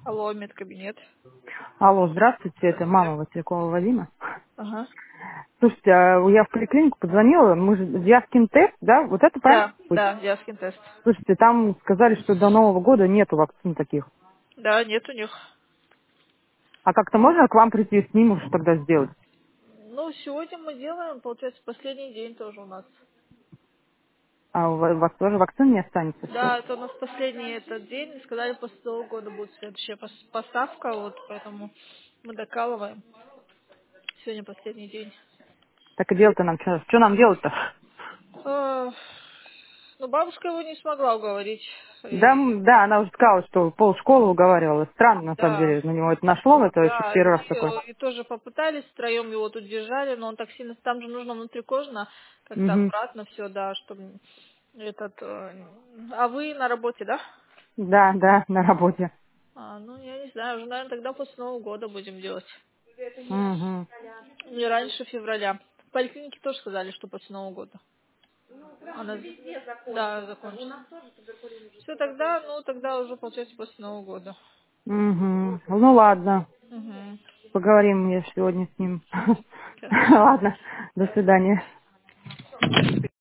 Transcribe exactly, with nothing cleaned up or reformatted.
Алло, медкабинет. Алло, здравствуйте, это мама Василькова Вадима. Ага. Слушайте, а я в поликлинику позвонила, мы же Яскин тест, да? Вот это правильно Да, будет? да, яскин тест. Слушайте, там сказали, что до Нового года нету вакцин таких. Да, нет у них. А как-то можно к вам прийти с ним, что тогда сделать? Ну, сегодня мы делаем, получается, последний день тоже у нас. А у ва- у вас тоже вакцин не останется, что ли? Да, это у нас последний этот день. Сказали, после Нового года будет следующая пос- поставка, вот, поэтому мы докалываем. Сегодня последний день. Так и делать-то нам что? Что нам делать-то? А, Ну, бабушка его не смогла уговорить. Да, И, м, да, она уже сказала, что полшколы уговаривала. Странно, на самом да, деле, на него это нашло, это вообще да, и, первый раз такой. э, и тоже попытались, втроем его тут держали, но он так сильно, там же нужно внутрикожно, как-то Угу. аккуратно все, да, чтобы этот... э, А вы на работе, да? Да, да, на работе. А, ну, я не знаю, уже, наверное, тогда после Нового года будем делать. Угу. Не раньше февраля. В поликлинике тоже сказали, что после Нового года. Она... Да, закончится. Все тогда, ну, тогда уже, получается, после Нового года. Угу. Ну ладно. Угу. Поговорим я сегодня с ним. Хорошо. Ладно, до свидания.